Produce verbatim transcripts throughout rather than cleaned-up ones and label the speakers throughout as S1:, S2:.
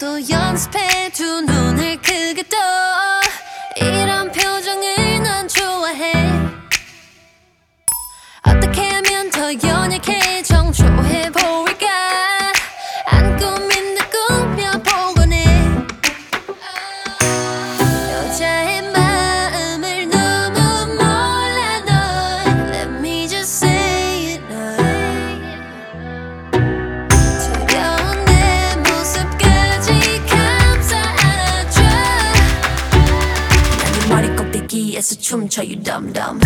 S1: 또 연습해 두 눈을 크게 떠. 이런 표정을 난 좋아해. 어떻게 하면 더 연약해 정초해 보일까. 안 꾸민 듯 꾸며보곤 해. 여자의 마음을 너무 몰라 넌. Let me just say it now. 두려운 내 모습까지 감싸 안아줘. 난 네 머리 꼭대기에서 춤춰 you dumb dumb.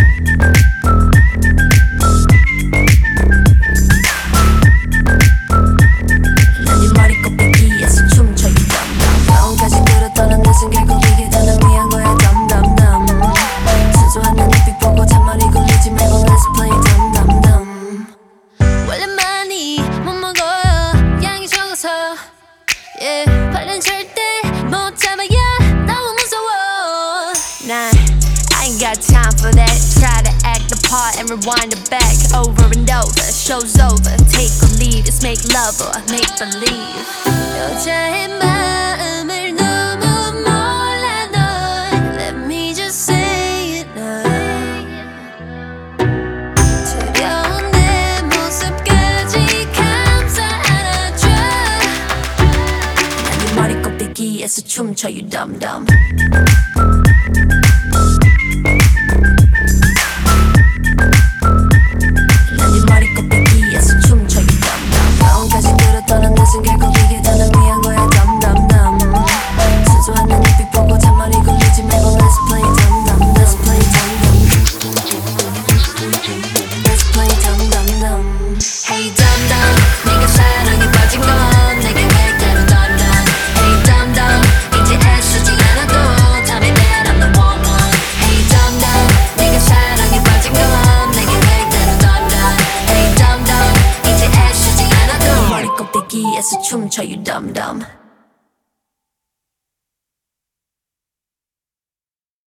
S1: Yeah, 발은 절대 못 잡아야 너무 무서워. Nah, I ain't got time for that. Try to act the part and rewind it back over and over. Show's over, take or leave. It's make love or make believe. 여자의 마음을 너무 몰라 넌. Let me just say it now. 두려운 내 모습까지 감싸 안아줘. 머리 꼭대기에서 춤춰 you dumb dumb. 난 네 머리 꼭대기에서 춤춰 you dumb dumb. 마음까지 들었던 내 숨길 거기에 다 날 위한 거야 dumb dumb dumb. 순수한 내 눈빛 보고 잔머리 굴리지 말고 let's play dumb dumb. Let's play dumb dumb. Let's play dumb dumb dumb. Hey dumb dumb, 네가 사랑에 빠진 건 내게 왜 그런 dumb dumb. Hey dumb dumb, 이제 애쓰지 않아도 tell me that I'm the one one. Hey dumb dumb, 네가 사랑에 빠진 건 내게 왜 그런 dumb dumb. Hey dumb dumb, 이제 애쓰지 않아도 머리 꼭대기에서 춤춰 you dumb dumb.